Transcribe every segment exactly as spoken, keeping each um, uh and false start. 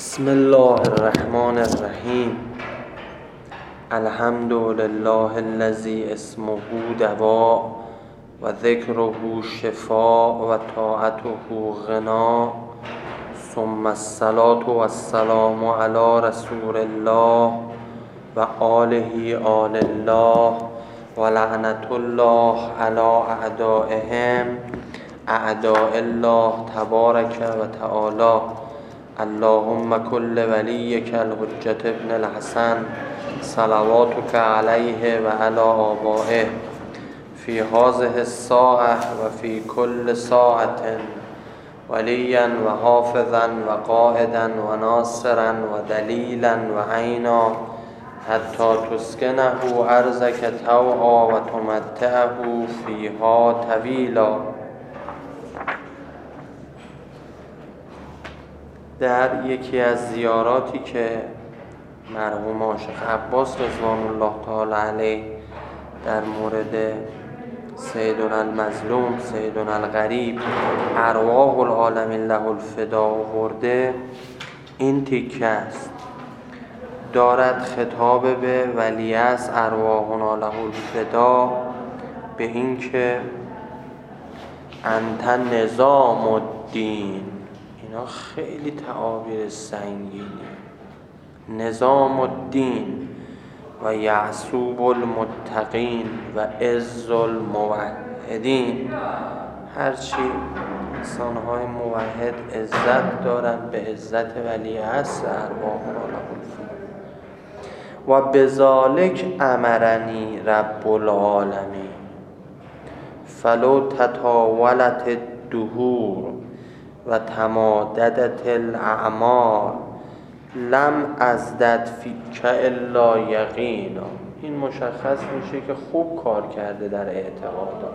بسم الله الرحمن الرحیم. الحمد لله الذی اسمه دوا و ذکره شفا و طاعته غنا، ثم الصلاة و السلام علی رسول الله و آله آل الله و لعنت الله علی اعدائهم اعداء الله تبارک و تعالی. اللهم کل ولیک الحجة ابن الحسن صلواتک علیه و علی آبائه فی هذه الساعة و فی کل ساعة ولیا و حافظا و قائدا و ناصرا و دلیلا و عینا حتی تسکنه ارضک طوعا و تمتعه فیها طویلا. در یکی از زیاراتی که مرحوم شیخ عباس رضوان الله تعالی علیه در مورد سیدنا المظلوم سیدنا الغریب ارواح العالمین له الفدا آورده، این تیکه است. دارد خطاب به ولیعصر ارواحنا له الفدا به این که انت نظام الدین. اینا خیلی تعابیر سنگینی. نظام الدین و یعصوب المتقین و عز الموحدین. هرچی انسان‌های موحد عزت دارن به عزت ولیعصر ارواحنا له الفدا. و بذالک امرنی رب العالمین فلو تطاولت الدهور و تماددت الاعمار لم ازدد فیک الا یقینا. این مشخص میشه که خوب کار کرده در اعتقادات.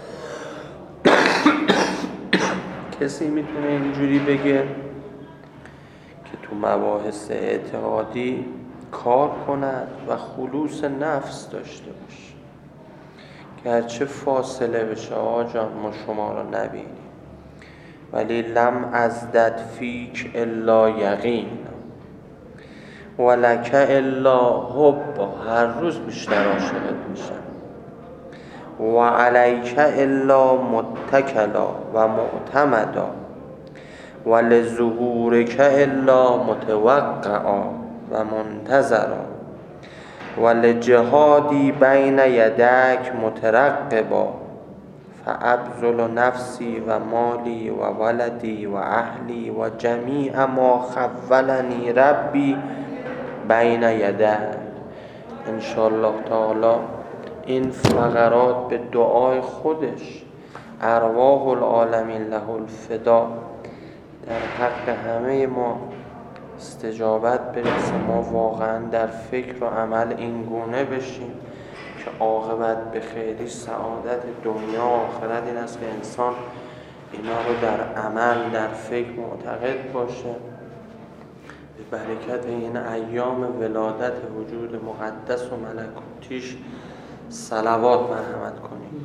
کسی میتونه اینجوری بگه که تو مباحث اعتقادی کار کند و خلوص نفس داشته باشه، گرچه فاصله بشه آقا جان ما شما را نبینیم، ولی لم ازدد فیک الا یقین و لک الا حب. هر روز بیشتر عاشقت میشم. و علیک الا متکلا و معتمدا و لظهورک الا متوقعا و منتظرا و لجهادی بین یدک مترقبا فابذل نفسی و مالی و ولدی و اهلی و جمیع ما خولنی ربی بین یدک. انشاءالله تعالی این فقرات به دعای خودش ارواح العالمین له الفدا در حق همه ما استجابت برسه، ما واقعا در فکر و عمل این گونه بشیم که عاقبت به خیری سعادت دنیا و آخرت این است که انسان اینا رو در عمل در فکر معتقد باشه. به برکت این ایام ولادت وجود مقدس و ملکوتیش صلوات مرحمت کنیم.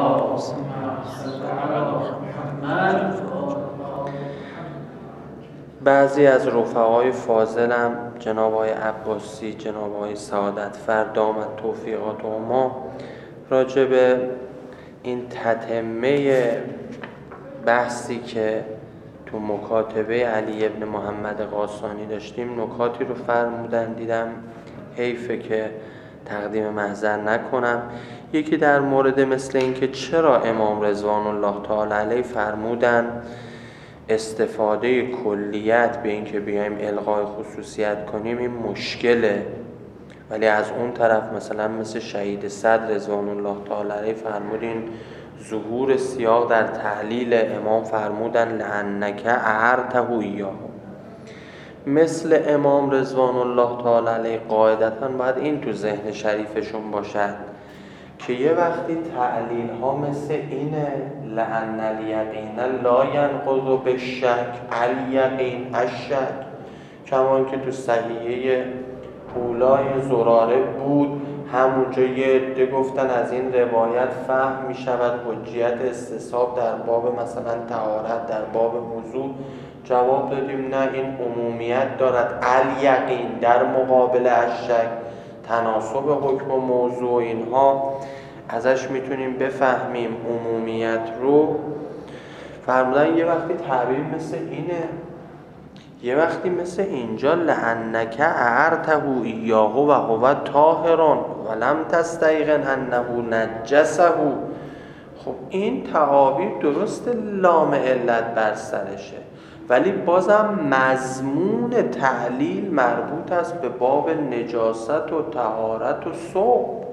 بعضی از رفقای فاضلم جناب آقای عباسی، جناب آقای سعادت فرد دامت توفیقات و ما راجع به این تتمه بحثی که تو مکاتبه علی ابن محمد قاسانی داشتیم نکاتی رو فرمودن. دیدم حیفه که تقدیم محضر نکنم. یکی در مورد مثل این که چرا امام رضوان الله تعالی علیه فرمودن استفاده کلیت به این که بیایم الغای خصوصیت کنیم این مشکله، ولی از اون طرف مثلا مثل شهید صدر رضوان الله تعالی علیه فرمودین ظهور سیاق در تحلیل امام فرمودن لعنک اعرته ایاه. مثل امام رضوان الله تعالی علیه قاعدتاً باید این تو ذهن شریفشون باشد که یه وقتی تعلیل ها مثل اینه لأن الیقین لا ینقض بالشک الیقین الشک، کمان که تو صحیحه اولای زراره بود همونجا یه عده گفتن از این روایت فهم می شود حجیت استصحاب در باب مثلا طهارت در باب وضو جواب دادیم نه، این عمومیت دارد. الیقین در مقابل الشک، تناسب حکم و موضوع، اینها ازش میتونیم بفهمیم عمومیت رو. فرمودن یه وقتی تعبیر مثل اینه، یه وقتی مثل اینجا لعنک اعرته ایاه و هو طاهرون ولم تستیقن انه نجسه. خب این تعابیر درست لام علت بر سرشه، ولی بازم مضمون تعلیل مربوط است به باب نجاست و طهارت و ثوب.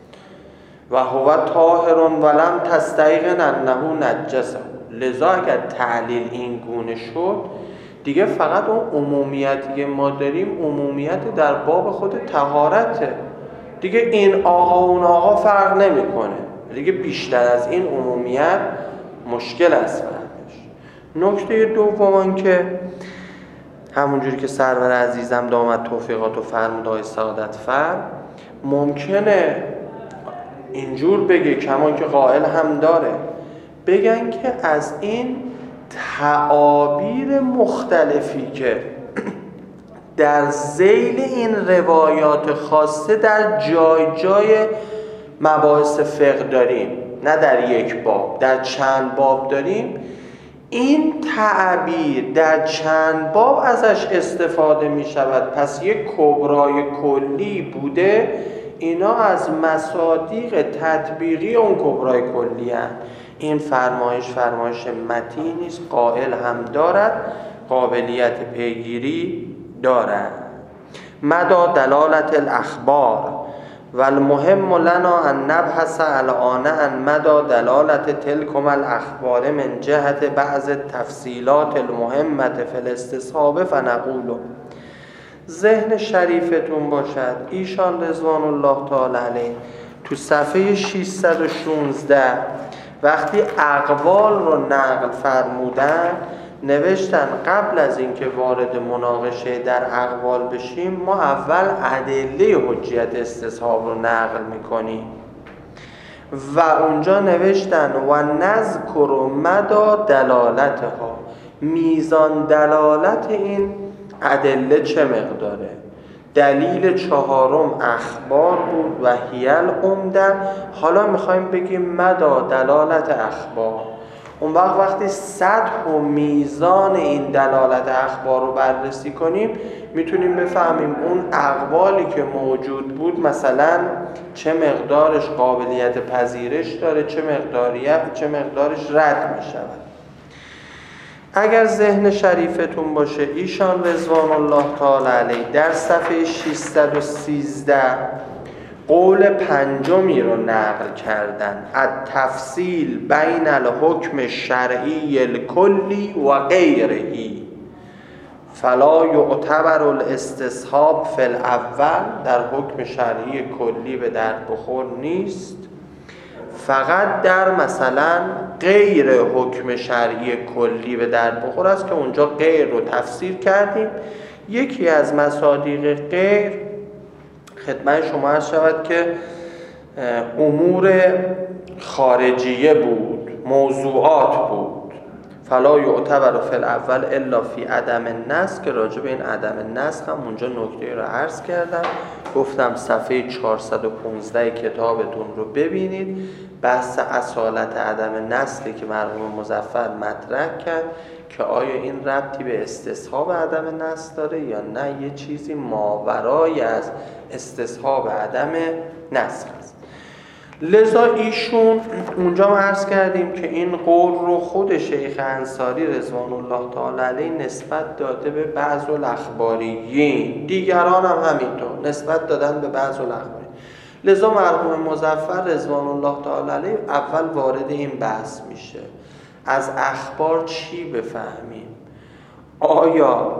و هو طاهرون ولم تستیقن انه نجسه. لذا اگر تعلیل این گونه شد دیگه فقط اون عمومیتی که ما داریم عمومیت در باب خود طهارته دیگه، این آقا اون آقا فرق نمیکنه دیگه، بیشتر از این عمومیت مشکل است فهمش. نکته دوم که همونجوری که سرور عزیزم دامت توفیقات و فرمودهای سعادت فرد ممکنه اینجور بگه، کمان که قائل هم داره، بگن که از این تعابیر مختلفی که در ذیل این روایات خاصه در جای جای مباحث فقه داریم، نه در یک باب، در چند باب داریم، این تعبیر در چند باب ازش استفاده می شود، پس یک کبرای کلی بوده. اینا از مصادیق تطبیقی اون کبرای کلی هست. این فرمایش فرمایش متینی نیست، قائل هم دارد، قابلیت پیگیری دارد. مدى دلالت الاخبار والمهم لنا ان نبحث الان عن مدى دلالت تلكم الاخبار من جهت بعض التفصیلات المهمه فی الاستصحاب فنقول. ذهن شریفتون باشد ایشان رضوان الله تعالی علیه تو صفحه ششصد و شانزده وقتی اقوال رو نقل فرمودن نوشتن قبل از اینکه وارد مناقشه در اقوال بشیم ما اول ادله حجیت استصحاب رو نقل میکنیم و اونجا نوشتن و نذکر مدى دلالتها، میزان دلالت این ادله چه مقداره. دلیل چهارم اخبار بود و هیل عمده. حالا میخوایم بگیم مدى دلالت اخبار. اون وقت وقتی سطح و میزان این دلالت اخبار رو بررسی کنیم میتونیم بفهمیم اون اقوالی که موجود بود مثلا چه مقدارش قابلیت پذیرش داره، چه مقداریت چه مقدارش رد میشود. اگر ذهن شریفتون باشه ایشان رضوان الله تعالی علیه در صفحه ششصد و سیزده قول پنجمی رو نقل کردن، التفصیل بین الحکم شرعی الکلی و غیره فلا یعتبر الاستصحاب فی الاول. در حکم شرعی کلی به درد بخور نیست، فقط در مثلا غیر حکم شرعی کلی به درد بخور است که اونجا غیر رو تفسیر کردیم. یکی از مصادیق غیر خدمت شما عرض شود که امور خارجیه بود، موضوعات بود. فلا یعتبر فی الاول الا فی عدم النسخ که راجع به این عدم النسخ هم اونجا نکته رو عرض کردم، گفتم صفحه چهارصد و پانزده کتابتون رو ببینید، بحث اصالت عدم نسخی که مرحوم مظفر مطرح کرد که آیا این ربطی به استصحاب عدم نسخ داره یا نه یه چیزی ماورای از استصحاب عدم نسخ است. لذا ایشون اونجا ما عرض کردیم که این قول رو خود شیخ انصاری رضوان الله تعالی علیه نسبت داده به بعض الاخباریین، دیگران هم همینطور نسبت دادن به بعض الاخباریین. لذا مرحوم مظفر رضوان الله تعالی علیه اول وارد این بحث میشه، از اخبار چی بفهمیم؟ آیا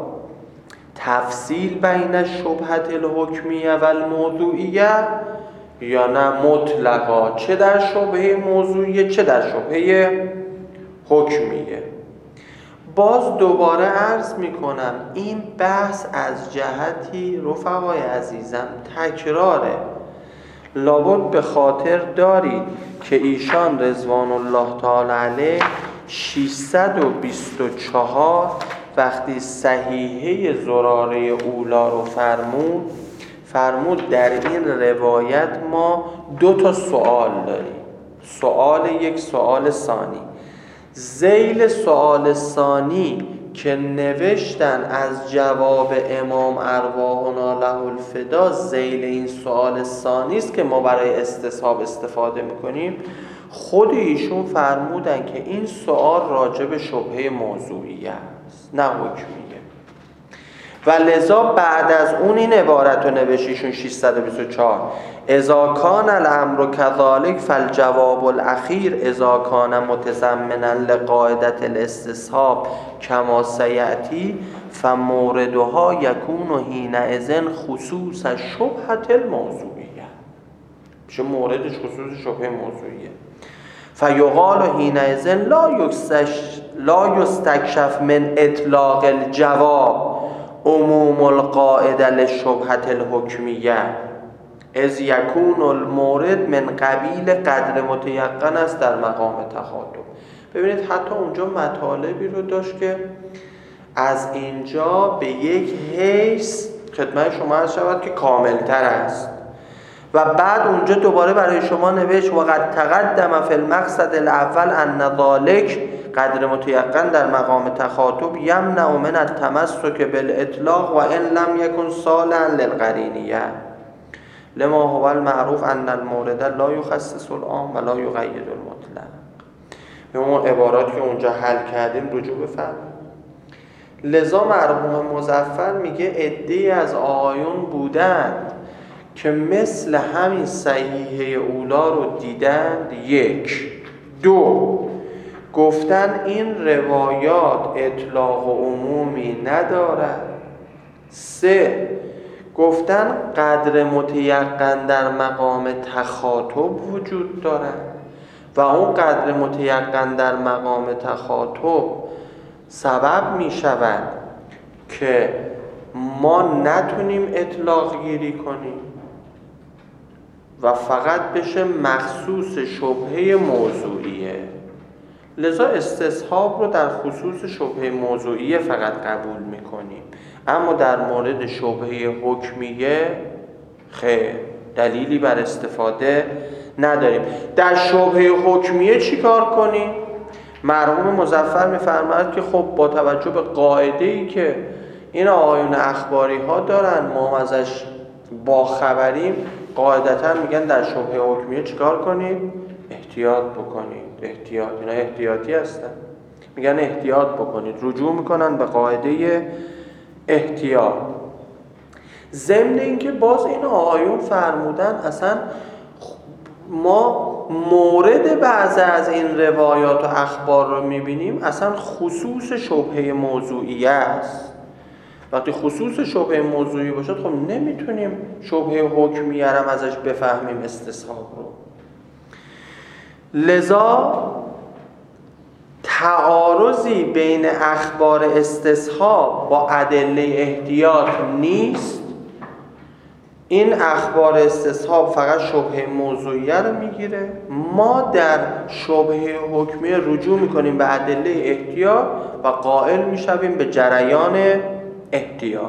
تفصیل بین شبهت الحکمیه و الموضوعیه یا نه مطلقا، چه در شبهه موضوعیه چه در شبهه حکمیه؟ باز دوباره عرض میکنم این بحث از جهتی رفقای عزیزم تکراره. لابد به خاطر دارید که ایشان رضوان الله تعالی علیه ششصد و بیست و چهار وقتی صحیحه زراره اولا رو فرمود فرمود در این روایت ما دو تا سوال داریم. سوال یک، سوال ثانی. ذیل سوال ثانی که نوشتن از جواب امام ارواحنا له الفدا، ذیل این سوال ثانی است که ما برای استصحاب استفاده میکنیم. خود ایشون فرمودن که این سوال راجع به شبهه موضوعیه است، نه حکمیه. و لذا بعد از اون این عبارت رو نوشیشون ششصد و بیست و چهار: اذا کان الامر كذلك فالجواب الاخیر اذا کان متضمنا لقاعده الاستصحاب كما سیأتی فموردها یکون حینئذ خصوص شبهة الموضوعیه. میشه موردش خصوص شبهه موضوعیه. فیقال حینئذ لا یستش لا یستکشف من اطلاق الجواب عموم القاعده للشبهة الحکمیه اذ یکون المورد من قبیل قدر متیقن است در مقام تخاطب. ببینید حتی اونجا مطالبی رو داشت که از اینجا به یک حیث خدمت شما عرض شود که کاملتر است و بعد اونجا دوباره برای شما نوشت وقد تقدم فی المقصد الاول ان ذلک قدر متیقن در مقام تخاطب یمنع من التمسک بالاطلاق و ان لم یکن صالحا للقرینیه لما هو المعروف ان المورد لا یخصص العام و لا یقید المطلق. به اون عبارات که اونجا حل کردیم رجوع بفرمایید. لذا مرحوم مظفر میگه عده‌ای از آقایون بودند که مثل همین صحیحه اولا رو دیدند. یک. دو، گفتن این روایات اطلاق و عمومی ندارد. سه، گفتن قدر متیقن در مقام تخاطب وجود دارد و اون قدر متیقن در مقام تخاطب سبب می شود که ما نتونیم اطلاق گیری کنیم و فقط بشه مخصوص شبهه موضوعیه. لذا استصحاب رو در خصوص شبهه موضوعیه فقط قبول میکنیم، اما در مورد شبهه حکمیه خیر، دلیلی بر استفاده نداریم. در شبهه حکمیه چی کار کنیم؟ مرحوم مظفر میفرماید که خب با توجه به قاعده‌ای که این آقایون اخباری ها دارن ما ازش با خبریم، قاعدتا میگن در شبهه حکمیه چیکار کنید؟ احتیاط بکنید. احتیاط، اینا احتیاطی هستن، میگن احتیاط بکنید، رجوع میکنن به قاعده احتیاط. ضمن اینکه باز این آقایون فرمودن اصلا ما مورد بعضی از این روایات و اخبار رو میبینیم اصلا خصوص شبهه موضوعیه است. وقتی خصوص شبهه موضوعی باشد خب نمیتونیم شبهه حکمیه هم ازش بفهمیم استصحاب رو. لذا تعارضی بین اخبار استصحاب با ادله احتیاط نیست. این اخبار استصحاب فقط شبهه موضوعیه رو میگیره. ما در شبهه حکمیه رجوع میکنیم به ادله احتیاط و قائل میشویم به جریان احتیاط.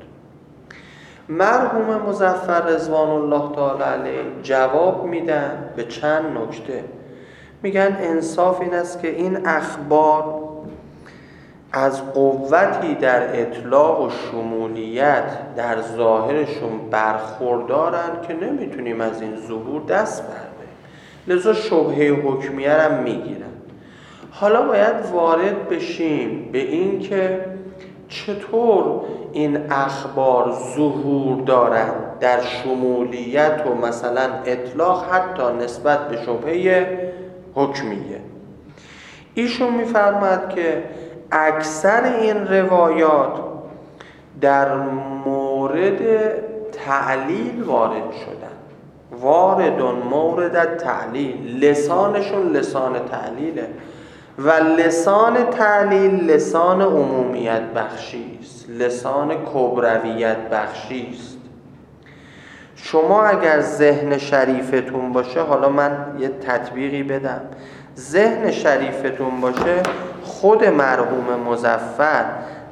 مرحوم مظفر رضوان الله تعالی علیه جواب میدن به چند نکته. میگن انصاف این است که این اخبار از قوتی در اطلاق و شمولیت در ظاهرشون برخوردارن که نمیتونیم از این ظهور دست برداریم، لذا شبهه حکمیه هم میگیرن. حالا باید وارد بشیم به این که چطور این اخبار ظهور دارن در شمولیت و مثلا اطلاق حتی نسبت به شبهه حکمیه. ایشون میفرماد که اکثر این روایات در مورد تعلیل وارد شدن. واردون مورد تعلیل، لسانشون لسان تعلیله و لسان تعلیل لسان عمومیت بخشی است، لسان کبرویت بخشی است. شما اگر ذهن شریفتون باشه، حالا من یه تطبیقی بدم، ذهن شریفتون باشه خود مرحوم مظفر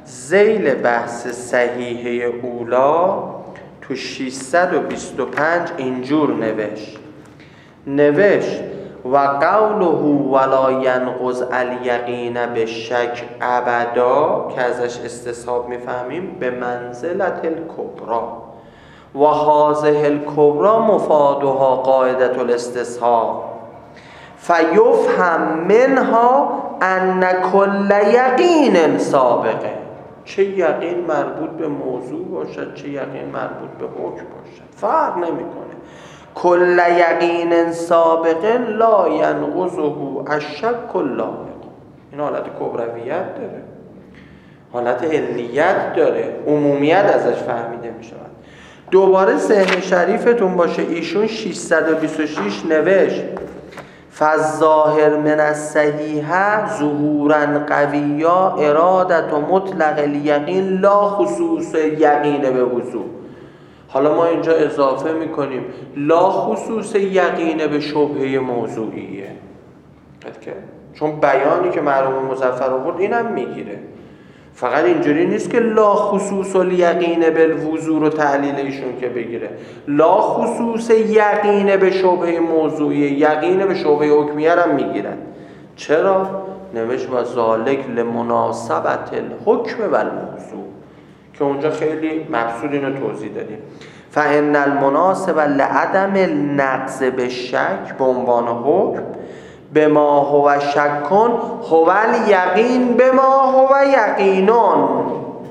ذیل بحث صحیحه اولا تو ششصد و بیست و پنج اینجور نوشت نوشت و قوله ولا ینقض الیقین به شک ابدا که ازش استصحاب میفهمیم به منزلت الکبرا و هذه الکبرا مفادها قاعدة الاستصحاب فیفهم منها ان کل یقین سابقه. چه یقین مربوط به موضوع باشد چه یقین مربوط به حکم باشد فرق نمیکنه. کل یقین سابقه لا ینقضه الشک لاحق. این حالت کبرویت داره، حالت علیت داره، عمومیت ازش فهمیده می شود. دوباره ذهن شریفتون باشه ایشون ششصد و بیست و شش نوشت فالظاهر من الصحیحه ظهورا قویا ارادت و مطلق الیقین لا خصوص یقین به وضوح. حالا ما اینجا اضافه میکنیم لا خصوص یقین به شبهه موضوعیه، چون بیانی که مرحوم مظفر آورد اینم میگیره. فقط اینجوری نیست که لا خصوص الیقین بالوضوح رو تعلیل ایشون که بگیره، لا خصوص یقین به شبهه موضوعیه، یقین به شبهه حکمیه هم میگیرن. چرا؟ نوشت و ذالک لمناسبت الحکم و الموضوع که اونجا خیلی مقصود اینو توضیح دادیم. فان المناسب لعدم النقض بالشک به عنوان حکم بما هو شکن هو الیقین بما هو یقینون.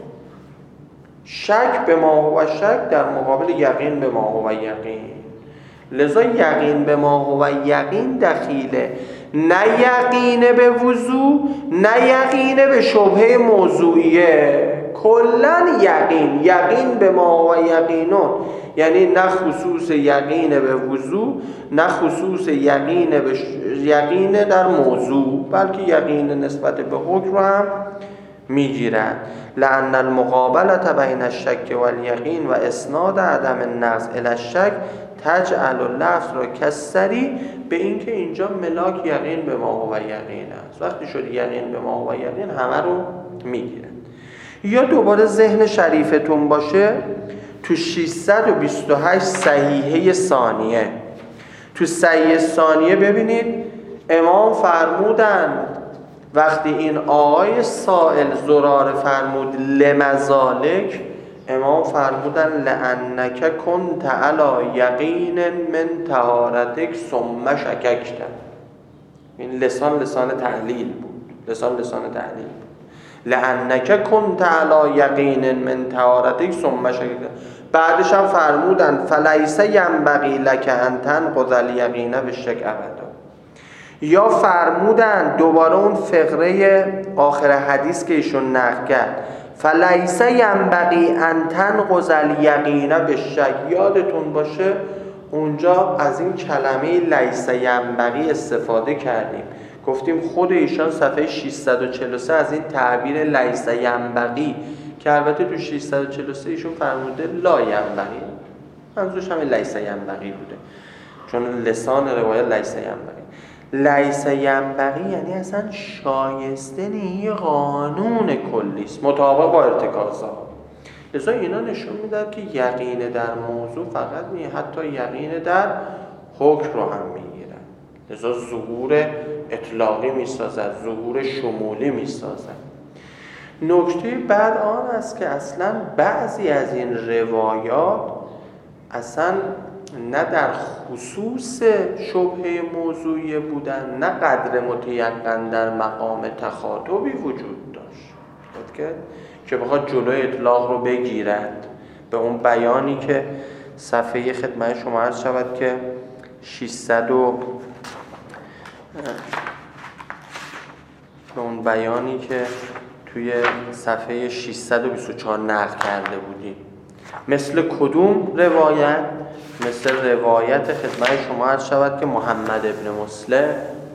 شک بما هو شک در مقابل یقین بما هو یقین. لذا یقین بما هو یقین دخیله، نه یقین به وضوح نه یقین به شبهه موضوعیه، کلن یقین. یقین به ما و یقینون یعنی نه خصوص یقین به وضوح نه خصوص یقین به ش... یقین در موضوع، بلکه یقین نسبت به حکم رو هم میگیرن. لأن المقابلة بین الشک و الیقین و اسناد عدم النقض الی الشک تجعل اللفظ را کسری به اینکه اینجا ملاک یقین به ما و یقین است. وقتی شد یقین به ما و یقین همه رو میگیرن. یا دوباره ذهن شریفتون باشه تو ششصد و بیست و هشت صحیحه ثانیه، تو صحیحه ثانیه ببینید امام فرمودن وقتی این آقای سائل زراره فرمود لمذالک، امام فرمودن لانک کنت علی یقین من طهارتک ثم شککت. این لسان لسان تعلیل بود، لسان لسان تعلیل بود. لانک کنت علی یقین من طهارتک ثم شککت. بعدش هم فرمودن فلیس ینبغی لک ان تنقض الیقین بالشک ابدا. یا فرمودن دوباره اون فقره آخر حدیث که ایشون نقل کرد فلیس ینبغی ان تنقض الیقین بالشک. یادتون باشه اونجا از این کلمه لیس ینبغی استفاده کردیم، گفتیم خود ایشان صفحه ششصد و چهل و سه از این تعبیر لیس ینبغی که البته تو ششصد و چهل و سه ایشون فرموده لا ینبغی، منظورش همین لیس ینبغی بوده چون لسان روایت لیس ینبغی. لیس ینبغی یعنی اصلا شایسته نیه، قانون کلیست مطابق با ارتکازها. لذا اینا نشون میداد که یقین در موضوع فقط نیه، حتی یقین در حکم رو هم میگیرن. لذا ظهور اطلاقی میسازد، ظهور شمولی میسازد. نکته بعد آن است که اصلا بعضی از این روایات اصلا نه در خصوص شبهه موضوعی بودن نه قدر متیقن در مقام تخاطبی وجود داشت که که بخواد جلوی اطلاق رو بگیرد. به اون بیانی که صفحه خدمت شما عرض شود که ششصد و به اون بیانی که توی صفحه ششصد و بیست و چهار نقل کرده بودیم. مثل کدوم روایت؟ مثل روایت خدمت شما عرض شود که محمد ابن مسلم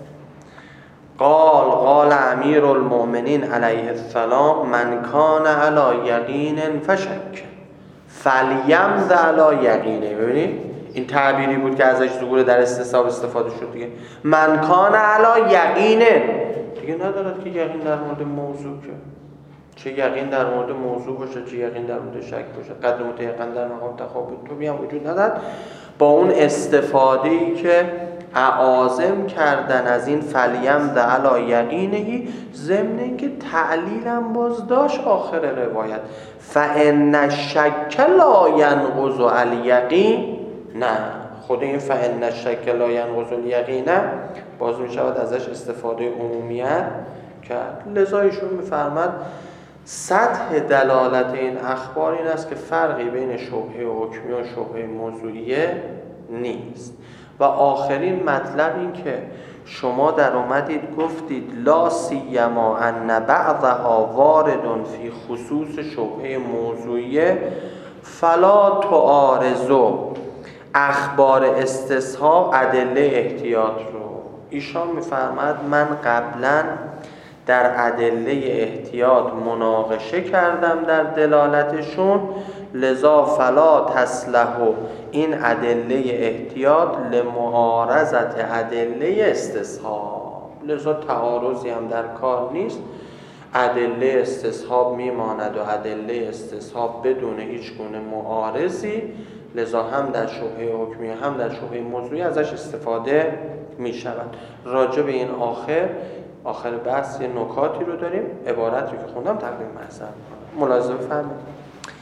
قال قال امیر المؤمنین علیه السلام من کان علی یقین فشک فلیمض علی یقینه. ببینید این تعبیری بود که ازش ظهور در استصحاب استفاده شد دیگه. من کان علی یقینه دیگه ندارد که یقین در مورد موضوع که چه یقین در مورد موضوع باشه، چه یقین در مورد شک باشه، قدر متیقن در مقام تخابط طبی هم وجود ندارد. با اون استفاده‌ای که اعاظم کردن از این فلیم ده علی یقینهی، ضمن اینکه تعلیل هم باز داشت آخر روایت فان الشک لا ینقض الیقین. نه، خود این فان الشک لا ینقض الیقین باز می شود ازش استفاده عمومیت کرد. لذا ایشون می‌فرماد سطح دلالت این اخبار این است که فرقی بین شبهه حکمی و شبهه موضوعیه نیست. و آخرین مطلب این که شما در اومدید گفتید لا سیما ان بعضها وارد فی خصوص شبهه موضوعیه فلا تعارضوا اخبار استصحاب ادله احتیاط رو. ایشان میفرماد من قبلا در ادله احتیاط مناقشه کردم در دلالتشون، لذا فلا تصلح این ادله احتیاط لمعارضت ادله استصحاب، لذا تعارضی هم در کار نیست، ادله استصحاب میماند و ادله استصحاب بدون هیچ گونه معارضی، لذا هم در شبهه حکمی هم در شبهه موضوعی ازش استفاده می شود. راجع به این آخر آخر بحث یه نکاتی رو داریم، عبارت رو که خوندم تقدیم محضر ملاحظه بفرمایید.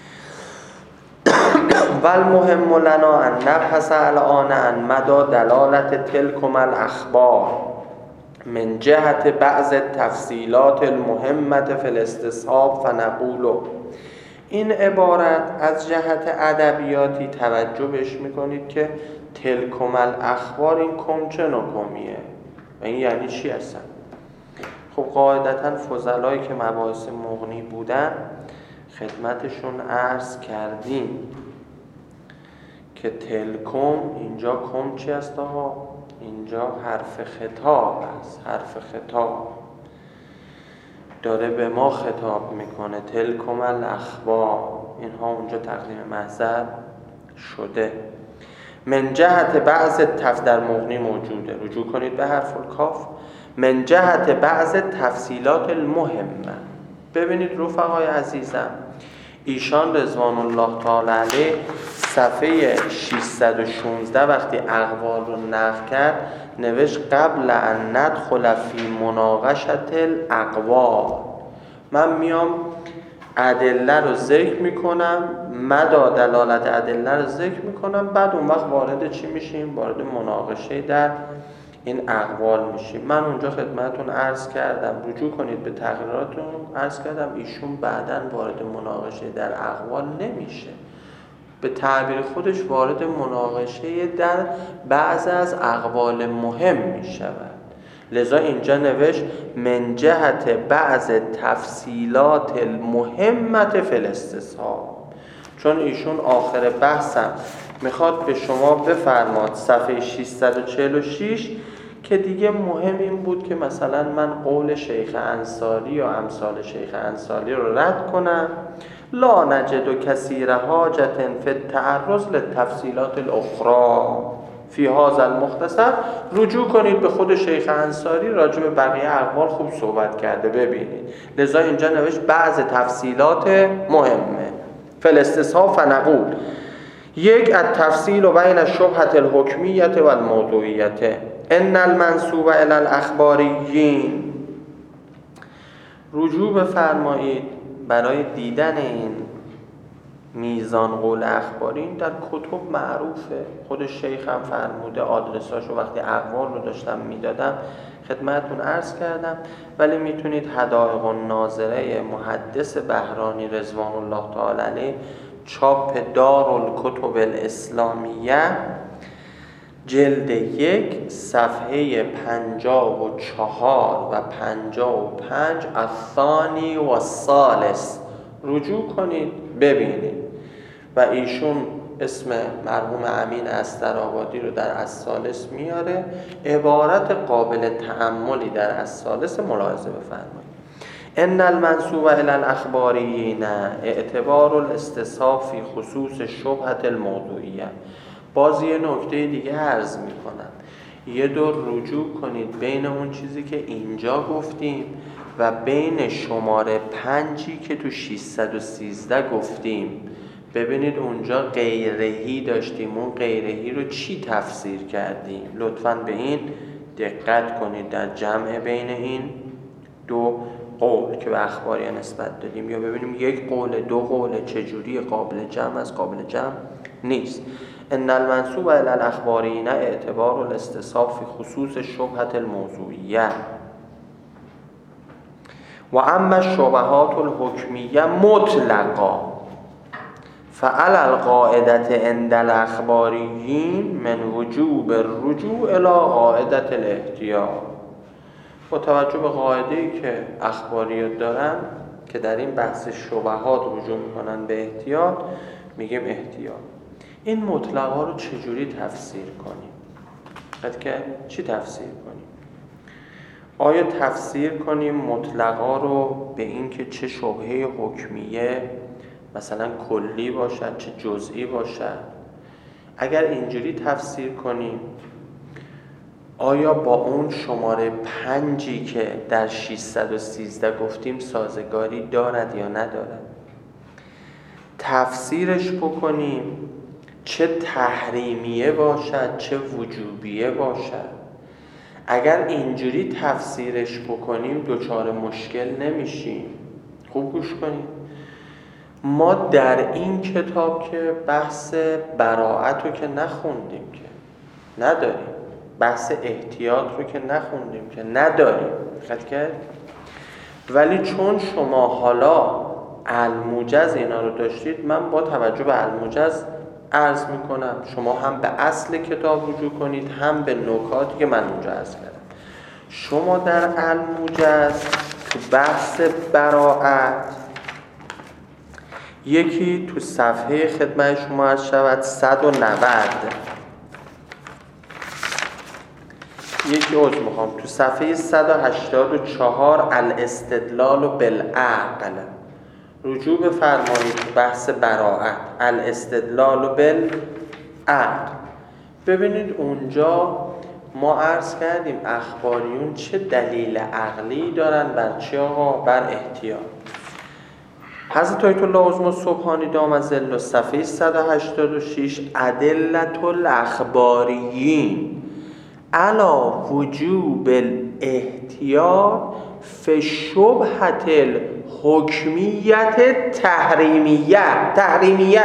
والمهم لنا ان نبحث الان عن مدى دلالت تلکم الاخبار من جهت بعض تفصیلات المهمه فی الاستصحاب فنقول. این عبارت از جهت ادبیاتی توجه بهش میکنید که تلکم الاخبار این کم چه نکمیه و این یعنی چی هستن؟ خب قاعدتا فضلایی که مباحث مغنی بودن خدمتشون عرض کردیم که تلکم اینجا کم چی است آقا؟ اینجا حرف خطاب است. حرف خطاب داره به ما خطاب میکنه. تلکم الاخبار اینها اونجا تقدیم محضر شده. من جهت بعض تف در مغنی موجوده، رجوع کنید به حرف الکاف. من جهت بعض تفصیلات المهمه. ببینید رفقای عزیزم، ایشان رضوان الله تعالی علیه صفحه ششصد و شانزده وقتی اقوال رو نقل کرد نوشت قبل ان ندخل فی مناقشة الاقوال. من میام ادله رو ذکر میکنم، مدى دلالت ادله رو ذکر میکنم، بعد اون وقت وارد چی میشیم؟ وارد مناقشه در این اقوال میشیم. من اونجا خدمتتون عرض کردم، رجوع کنید به تقریراتون، عرض کردم ایشون بعداً وارد مناقشه در اقوال نمیشه، به تعبیر خودش وارد مناقشه در بعض از اقوال مهم میشود. لذا اینجا نوشت من جهت بعض تفصیلات المهمه فی الاستصحاب، چون ایشون آخر بحثم میخواد به شما بفرماد صفحه ششصد و چهل و شش که دیگه مهم این بود که مثلا من قول شیخ انصاری یا امثال شیخ انصاری رو رد کنم، لا نجد کثیر حاجت فی التعرض للتفصیلات الاخرى فی هذا المختصر. رجوع کنید به خود شیخ انصاری، راجع به بقیه اقوال خوب صحبت کرده ببینید. لذا اینجا نوشت بعض تفصیلات مهمه فی الاستصحاب فنقول. یک التفصیل بین الشبهة الحکمیة و الموضوعیة. ان المنسوب الی الاخباریین. رجوع بفرمایید برای دیدن این میزان قول اخبارین در کتب معروفه، خود شیخ هم فرموده، آدرساشو وقتی اقوال رو داشتم میدادم خدمتتون عرض کردم، ولی میتونید حدائق الناظره محدث بهرانی رضوان الله تعالی علیه چاپ دارالکتب الاسلامیه جلد یک صفحه پنجاه و چهار و پنجاه و پنج الثانی و الثالث رجوع کنید ببینید. و ایشون اسم مرحوم امین استرآبادی رو در الثالث میاره، عبارت قابل تأملی در الثالث ملاحظه بفرمایید. ان المنسوب الی الاخباریین اعتبار الاستصحاب فی خصوص شبهة الموضوعیه. باز یه نکته دیگه عرض میکنم، یه دور رجوع کنید بین اون چیزی که اینجا گفتیم و بین شماره پنجی که تو ششصد و سیزده گفتیم، ببینید اونجا غیرهی داشتیم، اون غیرهی رو چی تفسیر کردیم؟ لطفاً به این دقت کنید در جمع بین این دو قول که به اخباری نسبت دادیم، یا ببینیم یک قول دو قول چجوری قابل جمع از قابل جمع نیست. ان المنسوب الی الاخبارین اعتبار الاستصحاب فی خصوص شبهة الموضوعیه و اما الشبهات الحکمیه مطلقا فعلى القاعدة عند الاخباریین من وجوب الرجوع الى قاعدة الاحتیاط. با توجه به قاعده‌ای که اخباریات دارن که در این بحث شبهات رجوع میکنن به احتیاط، میگیم احتیاط. این مطلقا رو چجوری تفسیر کنیم؟ قد که چی تفسیر کنیم؟ آیا تفسیر کنیم مطلقا رو به این که چه شبهه حکمیه مثلا کلی باشد چه جزئی باشد؟ اگر اینجوری تفسیر کنیم، آیا با اون شماره پنجی که در ششصد و سیزده گفتیم سازگاری دارد یا ندارد؟ تفسیرش بکنیم چه تحریمیه باشد چه وجوبیه باشد. اگر اینجوری تفسیرش بکنیم دچار مشکل نمیشیم. خوب گوش کنیم، ما در این کتاب که بحث براءت رو که نخوندیم، که نداریم، بحث احتیاط رو که نخوندیم، که نداریم، دقت کرد؟ ولی چون شما حالا الموجز اینا رو داشتید، من با توجه به الموجز عرض میکنم شما هم به اصل کتاب رجوع کنید، هم به نکاتی که من اونجا عرض کردم. شما در الموجز تو بحث براءت یکی تو صفحه خدمت شما عرض شود صد و نود، یکی عذر میخوام تو صفحه صد و هشتاد و چهار الاستدلال بالعقل رجوع بفرمایید تو بحث براءت، الاستدلال بالعقل. ببینید اونجا ما عرض کردیم اخباریون چه دلیل عقلی دارن بر چی آقا؟ بر احتیاط. حضرت آیت الله عظمی سبحانی دام ظل صفحه صد و هشتاد و شش ادلة الاخباریین علی وجوب الاحتیاط فی شبهة الحکمیت تحریمیه. تحریمیه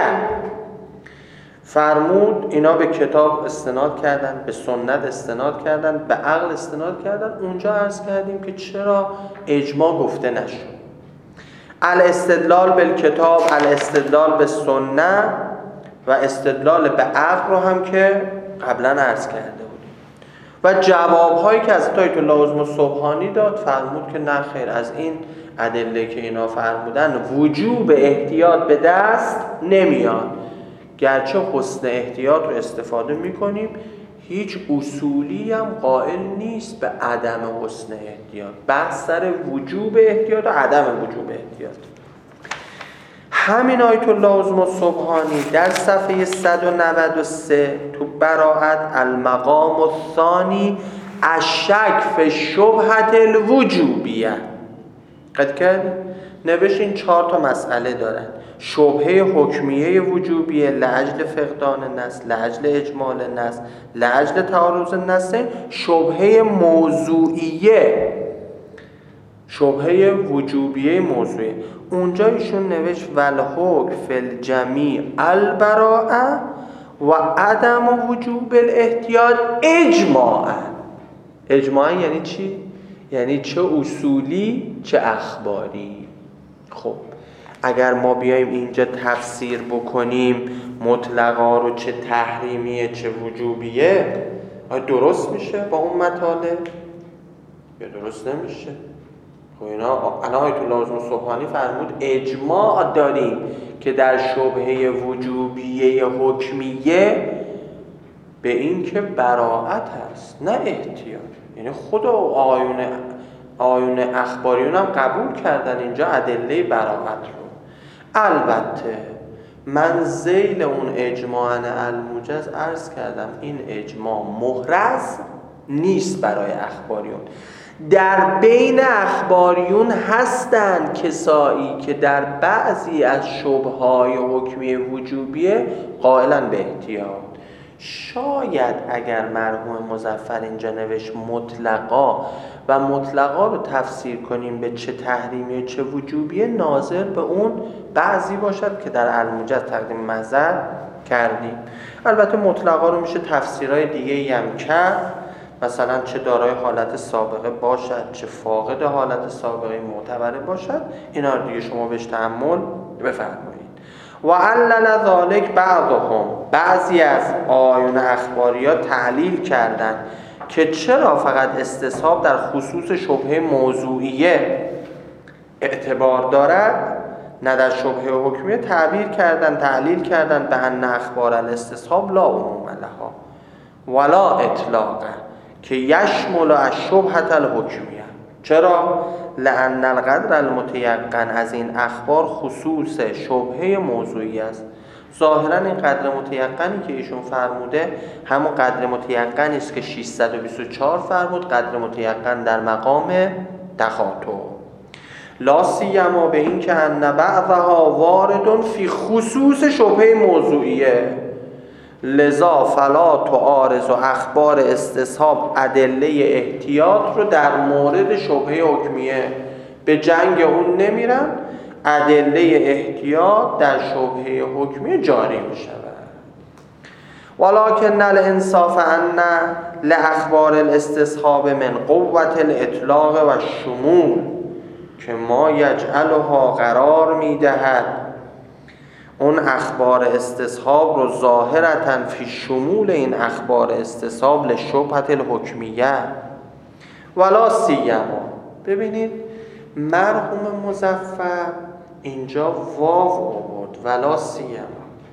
فرمود اینا به کتاب استناد کردن، به سنت استناد کردن، به عقل استناد کردن. اونجا عرض کردیم که چرا اجماع گفته نشد. الاستدلال بالکتاب، الاستدلال بالسنه و استدلال به عقل رو هم که قبلا عرض کرده بودیم. و جوابهایی که از آیت الله عظمی سبحانی داد فرمود که نه خیر، از این ادله که اینا فرمودن وجوب احتیاط به دست نمیاد. گرچه حسن احتیاط رو استفاده میکنیم، هیچ اصولی هم قائل نیست به عدم حسن احتیاط. بحث سر وجوب احتیاط و عدم وجوب احتیاط. همین آیت الله عظمی سبحانی در صفحه صد و نود و سه تو براءت المقام الثانی الشک فی شبهة الوجوبیه قد کرد نوشین چهار تا مسئله دارن. شبهه حکمیه وجوبیه لعجل فقدان نص، لعجل اجمال نص، لعجل تعارض نص. شبهه موضوعیه، شبهه وجوبیه موضوعیه. اونجا ایشون نوشت والحکم فی الجمیع البراءه و عدم وجوب الاحتیاط اجماعا. اجماعا یعنی چی؟ یعنی چه اصولی چه اخباری. خب اگر ما بیایم اینجا تفسیر بکنیم مطلقا رو چه تحریمیه چه وجوبیه، آیا درست میشه با اون مطالب یا درست نمیشه؟ خب اینا الان آیت الله عظمی سبحانی فرمود اجماع داریم که در شبهه وجوبیه حکمیه به این که براءت هست نه احتیاط. یعنی خود آیون آیون اخباریون هم قبول کردن اینجا ادله براءت رو. البته من ذیل اون اجماع الموجز عرض کردم این اجماع محرز نیست برای اخباریون. در بین اخباریون هستند کسایی که در بعضی از شبههای حکمی وجوبیه قائلن به احتیاط. شاید اگر مرحوم مظفر اینجا نوشت مطلقا و مطلقا رو تفسیر کنیم به چه تحریمی و چه وجوبیه، ناظر به اون بعضی باشد که در الموجز تقدیم محضر کردیم. البته مطلقا رو میشه تفسیرهای دیگه هم کرد، مثلا چه دارای حالت سابقه باشد چه فاقد حالت سابقه معتبره باشد، اینا رو دیگه شما بهش تأمل بفرمایید. و علل ذالک بعضهم، بعضی از آیون اخباری ها تعلیل کردند که چرا فقط استصحاب در خصوص شبهه موضوعیه اعتبار دارد نه در شبهه حکمیه. تعبیر کردن تعلیل کردن به ان اخبار الاستصحاب لا عموم لها ولا اطلاقه که یشمل الشبهه الحکمیه. چرا؟ لأن القدر المتیقن از این اخبار خصوص شبهه موضوعی است. ظاهرا این قدر متیقنی که ایشون فرموده همون قدر متیقنی است که ششصد و بیست و چهار فرمود، قدر متیقن در مقام تخاطب. لا سیما به این که ان بعضها وارد فی خصوص شبهه موضوعیه، لذا فلا تعارض و اخبار استصحاب ادله احتیاط رو در مورد شبهه حکمیه. به جنگ اون نمیرن، ادله احتیاط در شبهه حکمیه جاری می شود. ولکن الانصاف ان لاخبار الاستصحاب من قوت الاطلاق و شمول که ما یجعلها قرار می دهد اون اخبار استصحاب رو ظاهرتاً فی شمول این اخبار استصحاب لشبهة الحکمیه ولا سیما. ببینید مرحوم مظفر اینجا واو آورد ولا سیما.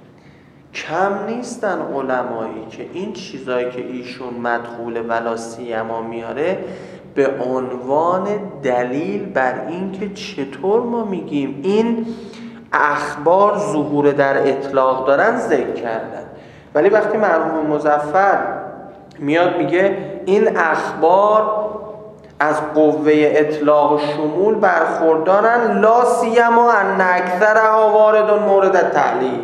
کم نیستن علمایی که این چیزایی که ایشون مدخول ولا سیما میاره به عنوان دلیل بر این که چطور ما میگیم این اخبار ظهور در اطلاق دارن ذکر کردن. ولی وقتی مرحوم مظفر میاد میگه این اخبار از قوه اطلاق و شمول برخوردارن، لا سیما ان اکثرها وارد مورد التعلیل،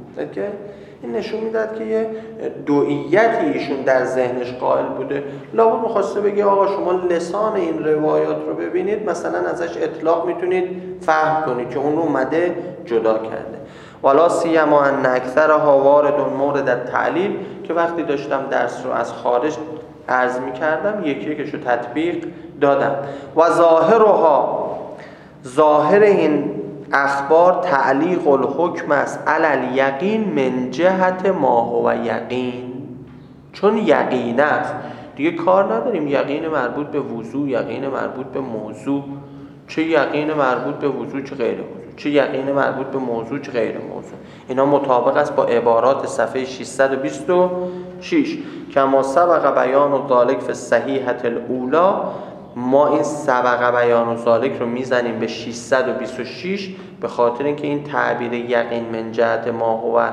این نشون میداد که یه دوئیتی ایشون در ذهنش قائل بوده. لابد میخواسته بگه آقا شما لسان این روایات رو ببینید، مثلا ازش اطلاق میتونید فهم کنید که اون رو اومده جدا کرده. ولا سیما ان اکثرها وارد مورد التعلیل که وقتی داشتم درس رو از خارج عرض میکردم یکی یکیشو تطبیق دادم. و ظاهرها، ظاهر این اخبار تعلیق الحکم است علی یقین من جهت ما هو یقین، چون یقین است دیگه کار نداریم یقین مربوط به وضوع، یقین مربوط به موضوع، چه یقین مربوط به وضوع چه غیر وضوع، چه یقین مربوط به موضوع چه غیر موضوع. اینا مطابق است با عبارات صفحه ششصد و بیست و شش. کما سبق بیان و ذالک فی الصحیحة الاولی. ما این سبق بیان و ذالک رو میزنیم به ششصد و بیست و شش به خاطر اینکه این تعبیر یقین من جهت ما هو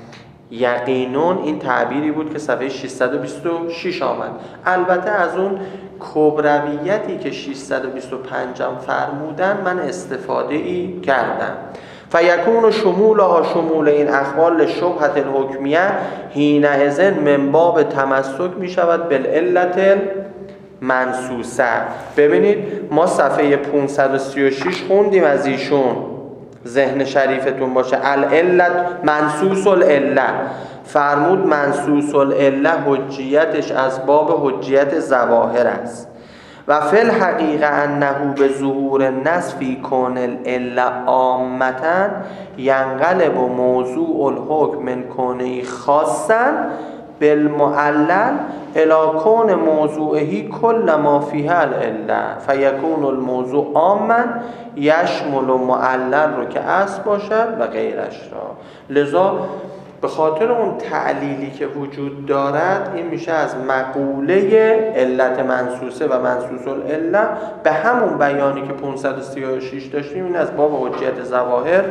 یقینون این تعبیری بود که صفحه ششصد و بیست و شش آمد. البته از اون کبرویتی که ششصد و بیست و پنج هم فرمودن من استفاده ای کردم. فیکون شمولها شمول این اخبار لشبهة الحکمیه حینئذ من باب تمسک می شود بالعلت منصوصه. ببینید ما صفحه پانصد و سی و شش خوندیم از ایشون، ذهن شریفتون باشه، العلت منصوص العله، فرمود منصوص العله حجیتش از باب حجیت ظواهر است و فی الحقیقه انه به ظهور النص فی کون العله عامتا ینقلب موضوع الحکم من کونه خاصا بالمعلل الی کون موضوعه کل ما فیها العله فیکون الموضوع عاما یشمل معلل رو که اصل باشد و غیرش را. لذا به خاطر اون تعلیلی که وجود دارد این میشه از مقوله علت منصوصه و منصوص العله به همون بیانی که پانصد و سی و شش داشتیم این از باب حجیت ظواهر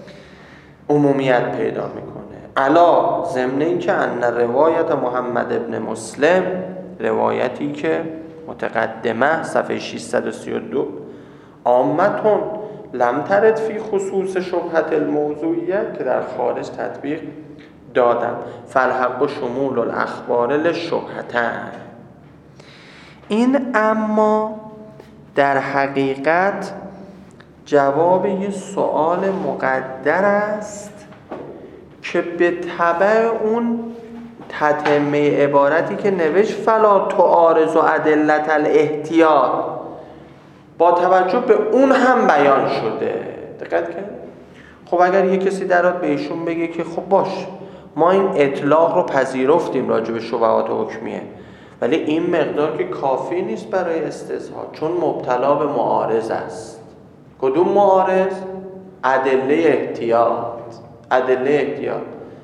عمومیت پیدا میکنه. علا ضمن این که ان روایت محمد ابن مسلم، روایتی که متقدمه صفحه ششصد و سی و دو عامتون لم ترد فی خصوص شبهت الموضوعیه که در خارج تطبیق دادم فالحق شمول الاخبار للشبهتن. این اما در حقیقت جواب یه سوال مقدر است که به تبع اون تتمه عبارتی که نوشت فلا تعارض و ادلت الاحتیاط با توجه به اون هم بیان شده. دقت کرد؟ خب اگر یه کسی درات به ایشون بگه که خب باش ما این اطلاق رو پذیرفتیم راجع به شبهات حکمیه، ولی این مقدار که کافی نیست برای استظهار چون مبتلا به معارض است. کدوم معارض؟ ادله احتیاط. ادله احتیاط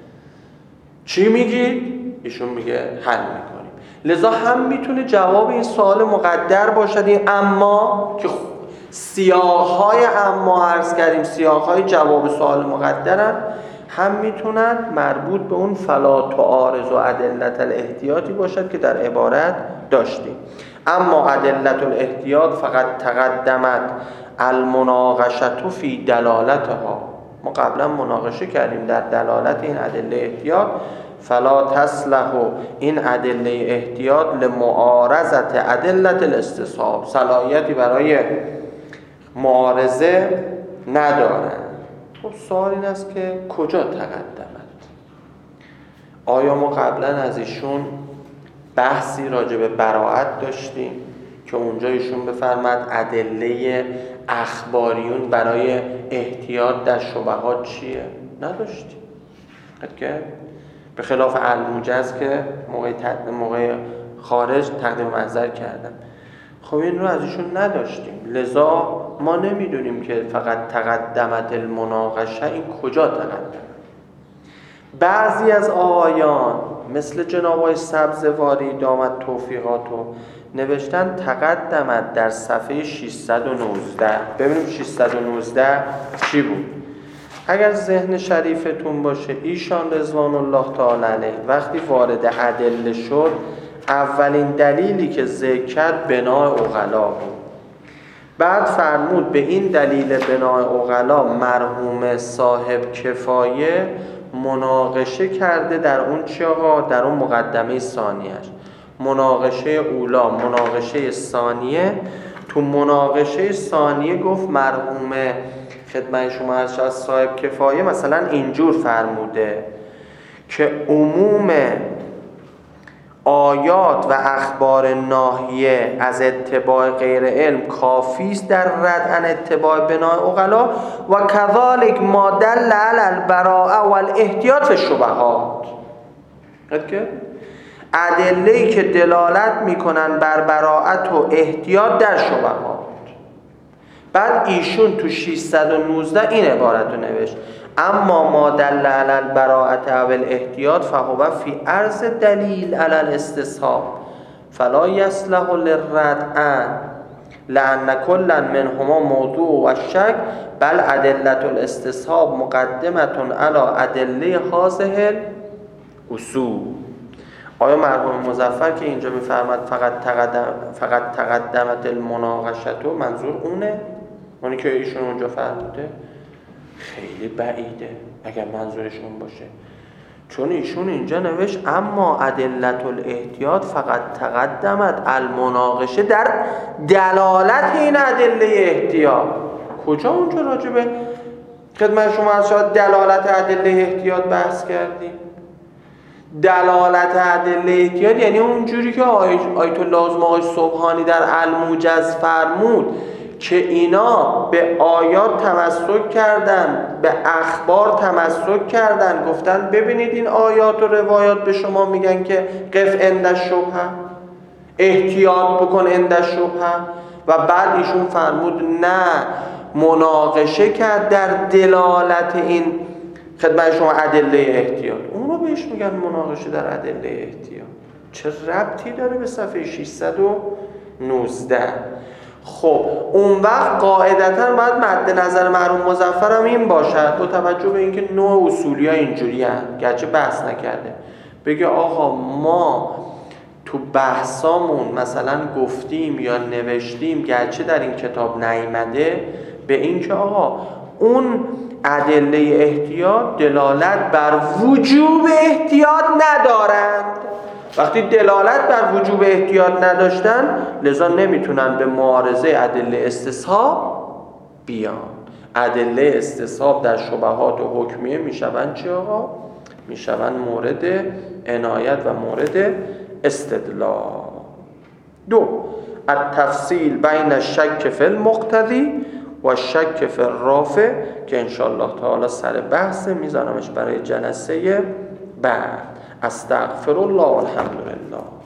چی میگید؟ ایشون میگه حل میکنیم. لذا هم میتونه جواب این سوال مقدر باشد این اما که سیاق‌های اما عرض کردیم سیاق‌های جواب سوال مقدرن، هم میتونن مربوط به اون فلا تعارض و ادلت الاحتیاطی باشد که در عبارت داشتیم. اما ادلت الاحتیاط فقط تقدمت المناقشه فی دلالتها. ما قبلا مناقشه کردیم در دلالت این ادله احتیاط. فلا تصلح این ادله احتیاط لمعارضت ادلت الاستصحاب، صلاحیتی برای معارضه ندارن. خب سوال این است که کجا تقدمت؟ آیا ما قبلا از ایشون بحثی راجع به براءت داشتیم که اونجا ایشون بفرماد ادله اخباریون برای احتیاط در شبهات چیه؟ نداشتیم. که به خلاف الموجز که موقع, تد... موقع خارج تقدیم محضر کردن. خب این رو از ایشون نداشتیم، لذا ما نمیدونیم که فقط تقدمت المناقشه این کجا تقدم. بعضی از آقایان مثل جناب آقای سبزواری دامت توفیقاتو نوشتن تقدمت در صفحه ششصد و نوزده. ببینیم ششصد و نوزده چی بود. اگر ذهن شریفتون باشه ایشان رضوان الله تعالی علیه وقتی وارد ادله شد اولین دلیلی که ذکر کرد بناء عقلا بود. بعد فرمود به این دلیل بناء عقلا مرحوم صاحب کفایه مناقشه کرده در اون چی آقا؟ در اون مقدمه ثانیه‌اش. مناقشه اولا، مناقشه ثانیه. تو مناقشه ثانیه گفت مرحوم خدمت شما از صاحب کفایه مثلا اینجور فرموده که عموم آیات و اخبار ناهیه از اتباع غیر علم کافی است در رد عن اتباع بناء عقلا و کذالک ما دل علی البراءه و الاحتیاط فی الشبهات. ادله‌ای که دلالت میکنن بر براءت و احتیاط در شبهات. بعد ایشون تو ششصد و نوزده این عبارت رو نوشت اما ما دل علی البراءة و الاحتیاط فهو فی عرض دلیل علی الاستصحاب فلا یصلح للرد عن لان کلا منهما موضوع و شک بل ادله الاستصحاب مقدمه علی ادله هذه الاصول. آیا مرحوم مظفر که اینجا میفرماد فقط تقدم فقط تقدمت المناقشه تو منظور اونه؟ اونی که ایشون اونجا فرموده؟ خیلی بعیده اگر منظورشون باشه، چون ایشون اینجا نوشت اما ادلت الاحتیاط فقط تقدمت المناقشه در دلالت این ادله احتیاط. کجا اونجا راجبه خدمت شما از شاید دلالت ادله احتیاط بحث کردیم؟ دلالت ادله احتیاط یعنی اونجوری که آیت الله آقای سبحانی در الموجز فرمود که اینا به آیات تمسک کردن، به اخبار تمسک کردن، گفتن ببینید این آیات و روایات به شما میگن که قف عند الشبهه، احتیاط بکن عند الشبهه. و بعد ایشون فرمود نه، مناقشه کرد در دلالت این خدمت شما ادله احتیاط. اونو بهش میگن مناقشه در ادله احتیاط. چه ربطی داره به صفحه ششصد و نوزده؟ خب اون وقت قاعدتاً باید مد نظر مرحوم مظفر هم این باشد با توجه به اینکه نوع اصولی ها اینجوری هست گرچه بحث نکرده، بگه آقا ما تو تو بحثامون مثلا گفتیم یا نوشتیم، گرچه در این کتاب نیامده، به این که آقا اون ادله احتیاط دلالت بر وجوب احتیاط ندارند. وقتی دلالت بر وجوب احتیاط نداشتن، لذا نمیتونن به معارضه ادله استصحاب بیان. ادله استصحاب در شبهات و حکمیه میشوند چی آقا؟ میشوند مورد عنایت و مورد استدلال. دو، التفصیل بین الشک فی المقتضی و الشک فی الرافع که انشاءالله تعالی سر بحث میذارمش برای جلسه بعد. استغفر الله والحمد لله.